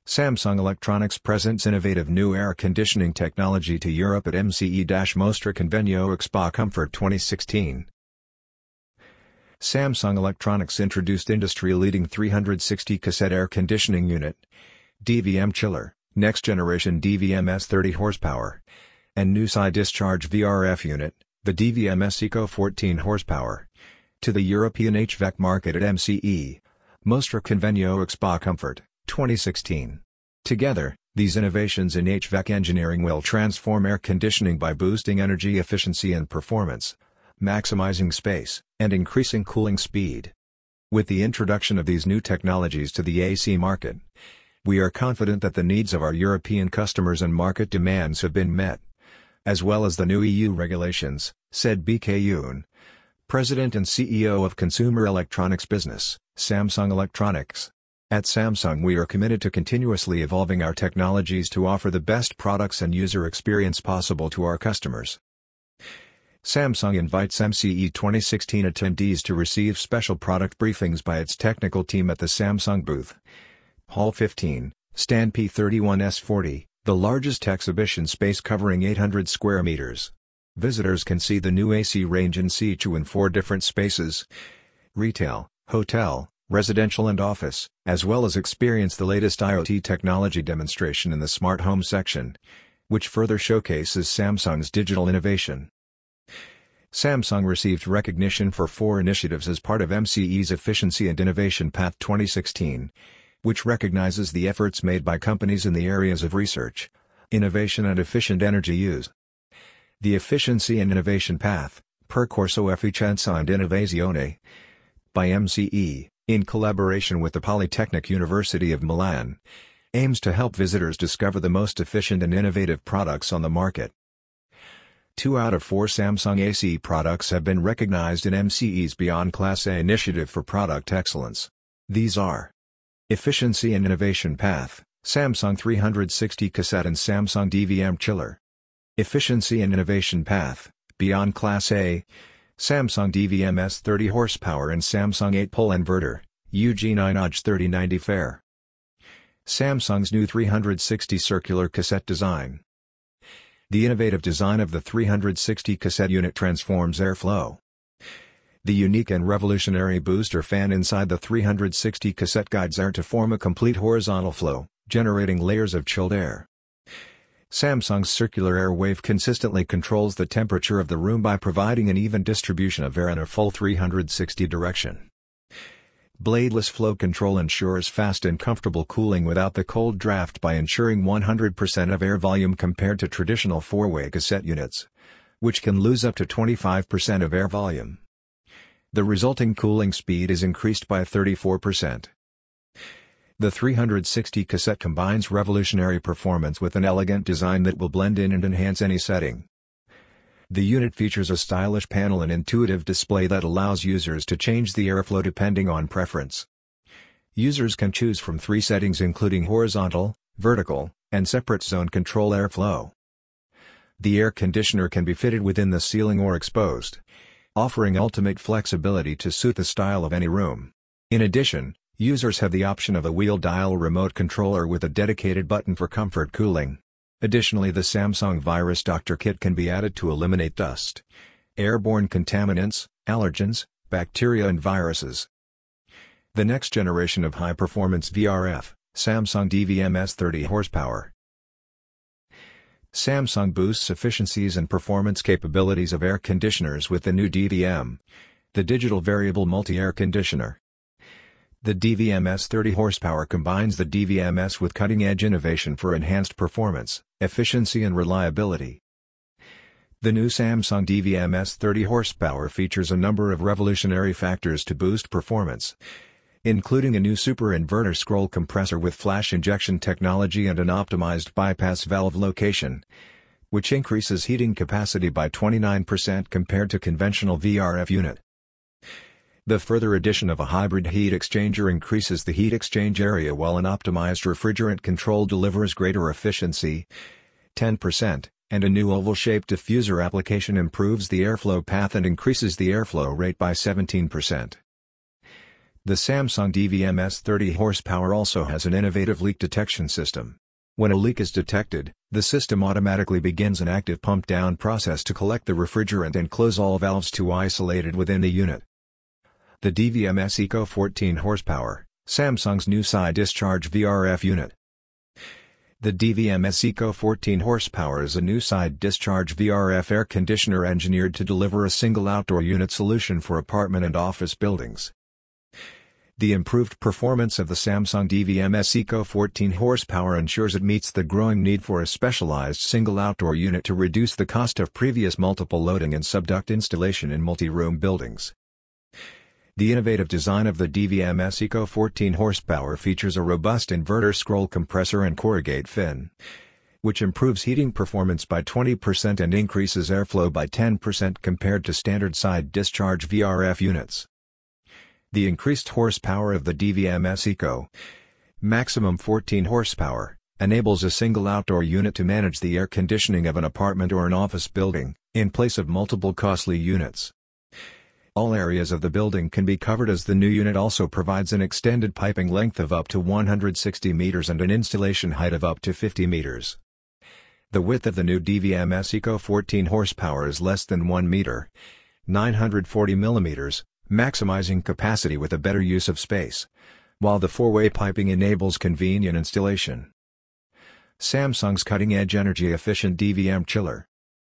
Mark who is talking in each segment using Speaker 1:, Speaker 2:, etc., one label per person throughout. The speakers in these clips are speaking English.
Speaker 1: Samsung Electronics presents innovative new air conditioning technology to Europe at MCE-Mostra Convegno Expo Comfort 2016. Samsung Electronics introduced industry-leading 360 cassette air conditioning unit, DVM chiller, next-generation DVM-S 30 horsepower, and new side discharge VRF unit, the DVM-S Eco 14 horsepower, to the European HVAC market at MCE, Mostra Convegno Expo Comfort 2016. Together, these innovations in HVAC engineering will transform air conditioning by boosting energy efficiency and performance, maximizing space, and increasing cooling speed. With the introduction of these new technologies to the AC market, we are confident that the needs of our European customers and market demands have been met, as well as the new EU regulations, said BK Yoon, President and CEO of Consumer Electronics Business, Samsung Electronics. At Samsung, we are committed to continuously evolving our technologies to offer the best products and user experience possible to our customers. Samsung invites MCE 2016 attendees to receive special product briefings by its technical team at the Samsung booth. Hall 15, Stand P31S40, the largest exhibition space covering 800 square meters. Visitors can see the new AC range in situ in 4 different spaces: retail, hotel, residential and office, as well as experience the latest IoT technology demonstration in the smart home section, which further showcases Samsung's digital innovation. Samsung received recognition for 4 initiatives as part of MCE's Efficiency and Innovation Path 2016, which recognizes the efforts made by companies in the areas of research, innovation and efficient energy use. The Efficiency and Innovation Path, Percorso Efficienza and Innovazione, by MCE, in collaboration with the Polytechnic University of Milan, aims to help visitors discover the most efficient and innovative products on the market. 2 out of 4 Samsung AC products have been recognized in MCE's Beyond Class A initiative for product excellence. These are Efficiency and Innovation Path, Samsung 360 cassette and Samsung DVM chiller. Efficiency and Innovation Path, Beyond Class A, Samsung DVM-S 30 horsepower and Samsung 8-pole inverter, UG9OG 3090 Fair. Samsung's new 360 circular cassette design. The innovative design of the 360 cassette unit transforms airflow. The unique and revolutionary booster fan inside the 360 cassette guides air to form a complete horizontal flow, generating layers of chilled air. Samsung's circular air wave consistently controls the temperature of the room by providing an even distribution of air in a full 360 direction. Bladeless flow control ensures fast and comfortable cooling without the cold draft by ensuring 100% of air volume compared to traditional 4-way cassette units, which can lose up to 25% of air volume. The resulting cooling speed is increased by 34%. The 360 cassette combines revolutionary performance with an elegant design that will blend in and enhance any setting. The unit features a stylish panel and intuitive display that allows users to change the airflow depending on preference. Users can choose from 3 settings including horizontal, vertical, and separate zone control airflow. The air conditioner can be fitted within the ceiling or exposed, offering ultimate flexibility to suit the style of any room. In addition, users have the option of a wheel dial remote controller with a dedicated button for comfort cooling. Additionally, the Samsung Virus Doctor Kit can be added to eliminate dust, airborne contaminants, allergens, bacteria and viruses. The next generation of high-performance VRF, Samsung DVM-S 30 horsepower. Samsung boosts efficiencies and performance capabilities of air conditioners with the new DVM, the Digital Variable Multi-Air Conditioner. The DVM-S 30 horsepower combines the DVM-S with cutting-edge innovation for enhanced performance, efficiency and reliability. The new Samsung DVM-S 30 horsepower features a number of revolutionary factors to boost performance, including a new super inverter scroll compressor with flash injection technology and an optimized bypass valve location, which increases heating capacity by 29% compared to conventional VRF unit. The further addition of a hybrid heat exchanger increases the heat exchange area while an optimized refrigerant control delivers greater efficiency, 10%, and a new oval-shaped diffuser application improves the airflow path and increases the airflow rate by 17%. The Samsung DVM S30 horsepower also has an innovative leak detection system. When a leak is detected, the system automatically begins an active pump-down process to collect the refrigerant and close all valves to isolate it within the unit. The DVM-S Eco 14 horsepower, Samsung's new side discharge VRF unit. The DVM-S Eco 14 horsepower is a new side discharge VRF air conditioner engineered to deliver a single outdoor unit solution for apartment and office buildings. The improved performance of the Samsung DVM-S Eco 14 horsepower ensures it meets the growing need for a specialized single outdoor unit to reduce the cost of previous multiple loading and subduct installation in multi-room buildings. The innovative design of the DVM-S Eco 14 horsepower features a robust inverter scroll compressor and corrugate fin, which improves heating performance by 20% and increases airflow by 10% compared to standard side discharge VRF units. The increased horsepower of the DVM-S Eco, maximum 14 horsepower, enables a single outdoor unit to manage the air conditioning of an apartment or an office building, in place of multiple costly units. All areas of the building can be covered as the new unit also provides an extended piping length of up to 160 meters and an installation height of up to 50 meters. The width of the new DVM-S Eco 14 horsepower is less than 1 meter, 940 millimeters, maximizing capacity with a better use of space, while the four-way piping enables convenient installation. Samsung's cutting-edge energy-efficient DVM chiller.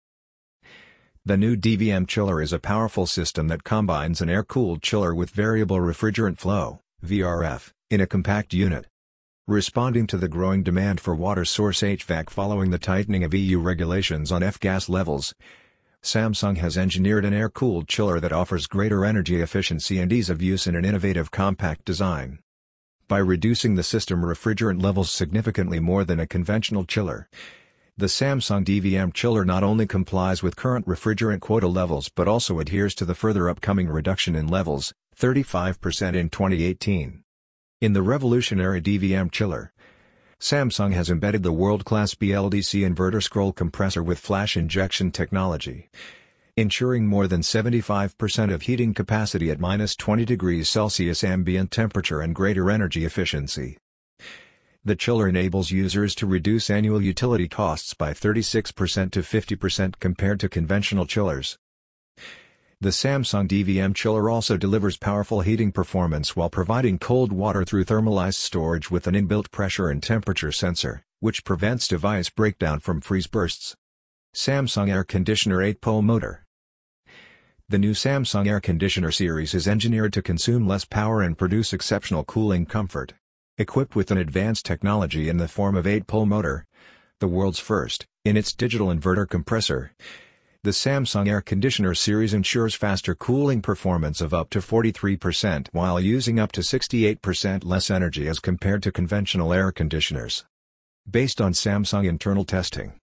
Speaker 1: The new DVM chiller is a powerful system that combines an air-cooled chiller with variable refrigerant flow (VRF) in a compact unit. Responding to the growing demand for water source HVAC following the tightening of EU regulations on F-gas levels, Samsung has engineered an air-cooled chiller that offers greater energy efficiency and ease of use in an innovative compact design. By reducing the system refrigerant levels significantly more than a conventional chiller, the Samsung DVM chiller not only complies with current refrigerant quota levels but also adheres to the further upcoming reduction in levels, 35% in 2018. In the revolutionary DVM chiller, Samsung has embedded the world-class BLDC inverter scroll compressor with flash injection technology, ensuring more than 75% of heating capacity at -20 degrees Celsius ambient temperature and greater energy efficiency. The chiller enables users to reduce annual utility costs by 36% to 50% compared to conventional chillers. The Samsung DVM chiller also delivers powerful heating performance while providing cold water through thermalized storage with an inbuilt pressure and temperature sensor, which prevents device breakdown from freeze bursts. Samsung Air Conditioner 8-pole motor. The new Samsung Air Conditioner series is engineered to consume less power and produce exceptional cooling comfort. Equipped with an advanced technology in the form of 8-pole motor, the world's first, in its digital inverter compressor, the Samsung Air Conditioner series ensures faster cooling performance of up to 43% while using up to 68% less energy as compared to conventional air conditioners. Based on Samsung internal testing,